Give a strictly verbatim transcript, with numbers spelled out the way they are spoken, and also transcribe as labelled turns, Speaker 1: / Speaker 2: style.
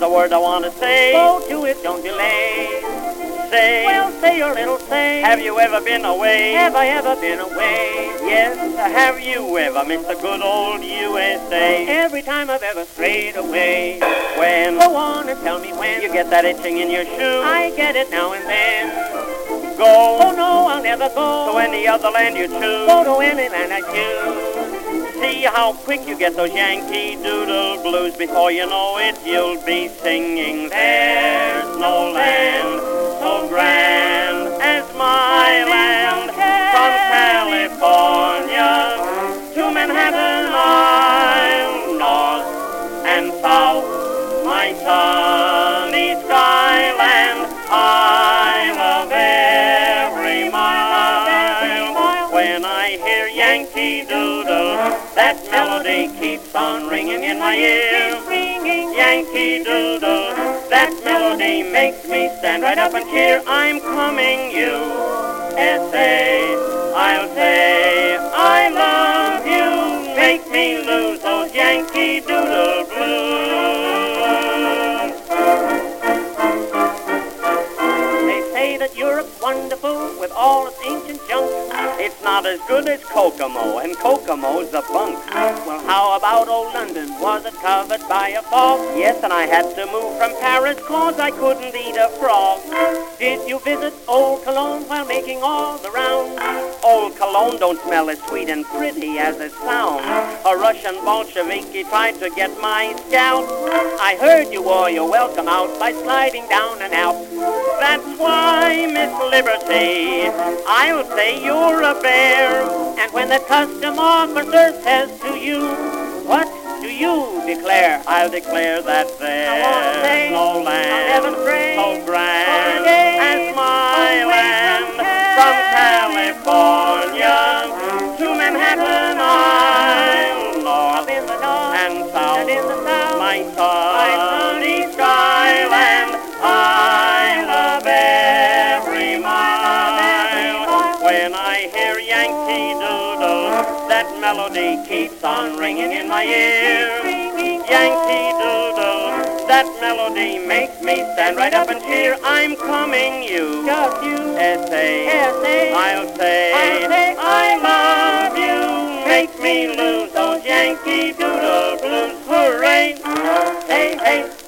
Speaker 1: the word I want to say.
Speaker 2: Go to it, don't delay.
Speaker 1: Say,
Speaker 2: Well, say your little say.
Speaker 1: have you ever been away?
Speaker 2: Have I ever been away?
Speaker 1: Yes, have you ever missed the good old U S A?
Speaker 2: Every time I've ever strayed away.
Speaker 1: When
Speaker 2: Go on and tell me when.
Speaker 1: you get that itching in your shoe,
Speaker 2: I get it now and then.
Speaker 1: go
Speaker 2: Oh no, I'll never go.
Speaker 1: to any other land you choose.
Speaker 2: Go to any land I choose.
Speaker 1: See how quick you get those Yankee Doodle blues. Before you know it, you'll be singing, there's no land so grand as my land. From California to Manhattan Isle, north and south, my sunny skyland. I love every mile. When I hear Yankee Doodle, that melody keeps on ringing in my ear. Yankee Doodle, that melody makes me stand right up and cheer. I'm coming, U S A. I'll say I love you. Make me lose those Yankee Doodle blues.
Speaker 2: They say that Europe's wonderful with all its ancient junk.
Speaker 1: It's not as good as Kokomo, and Kokomo's a bunk.
Speaker 2: Well, how about old London? Was it covered by a fog?
Speaker 1: Yes, and I had to move from Paris 'cause I couldn't eat a frog.
Speaker 2: Did you visit Old Cologne while making all the rounds?
Speaker 1: Old Cologne don't smell as sweet and pretty as it sounds. A Russian Bolsheviki tried to get my scalp.
Speaker 2: I heard you wore your welcome out by sliding down an Alp.
Speaker 1: That's why, Miss Liberty, I'll say you're a bear.
Speaker 2: And when the custom officer says to you, what do you declare?
Speaker 1: I'll declare that there's
Speaker 2: say,
Speaker 1: no land
Speaker 2: heaven pray,
Speaker 1: so grand
Speaker 2: day,
Speaker 1: as my
Speaker 2: away
Speaker 1: land.
Speaker 2: from
Speaker 1: From California to Manhattan Isle, north
Speaker 2: Up in the north
Speaker 1: and south,
Speaker 2: and in the south,
Speaker 1: my sunny skyland. I love every mile. When I hear Yankee Doodle, that melody keeps on ringing in my ear. Yankee Doodle, that melody makes me stand right up and cheer. I'm coming, U
Speaker 2: just you,
Speaker 1: S A.
Speaker 2: S A.
Speaker 1: I'll say,
Speaker 2: I'll say
Speaker 1: I love you. Make me lose those Yankee Doodle blues. Hooray! Hey, hey.